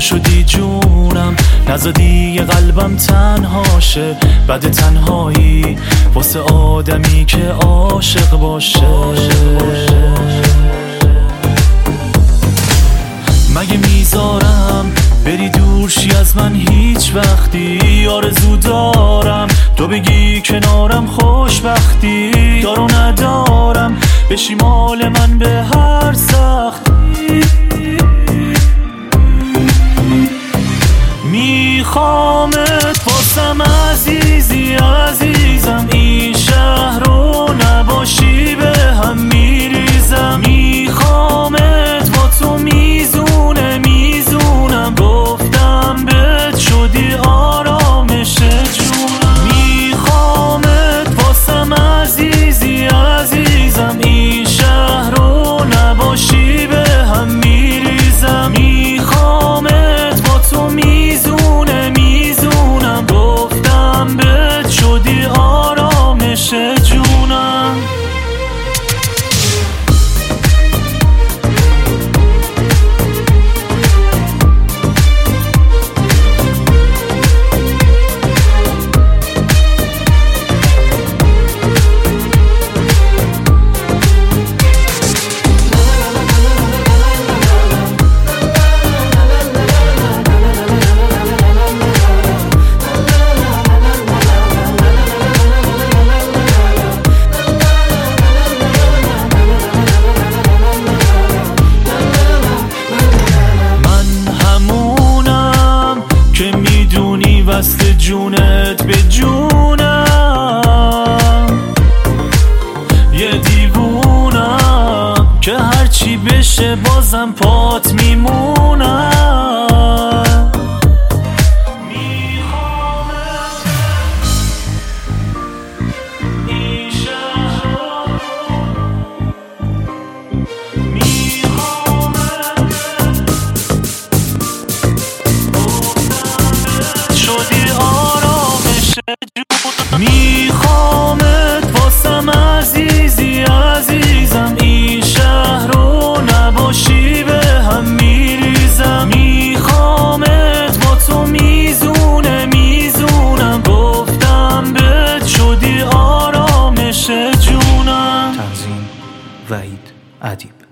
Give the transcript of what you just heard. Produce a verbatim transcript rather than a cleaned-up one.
شدی جونم، نزدی یه قلبم تنهاشه. بد تنهایی واسه آدمی که عاشق باشه. مگه میذارم بری دورشی از من هیچ وقتی؟ آرزو دارم تو بگی کنارم خوشبختی. دارو ندارم بشی مال من به هر سختی. میخوامت واسم عزیزی عزیزم، این شهر رو نباشی به هم میریزم. میخوامت با تو میزونه میزونم، گفتم بهت شدی آرامش جونم. میخوامت واسم عزیزی عزیزم، این شهر رو نباشی به هم میریزم. میخوامت با تو میزونه میزونم، گفتم بهت شدی آرامش جونم. وصل جونت به جونم، یه دیوونم که هرچی بشه بازم پات میمونم. میخوامت این شهر رو، میخوامت شدی آرامش جونم. میخوامت واسم عزیزی عزیزم، این شهر رو نباشی به هم میریزم. میخوامت با تو میزونه میزونم، گفتم بهت شدی آرامش جونم. تنظیم وحید ادیب.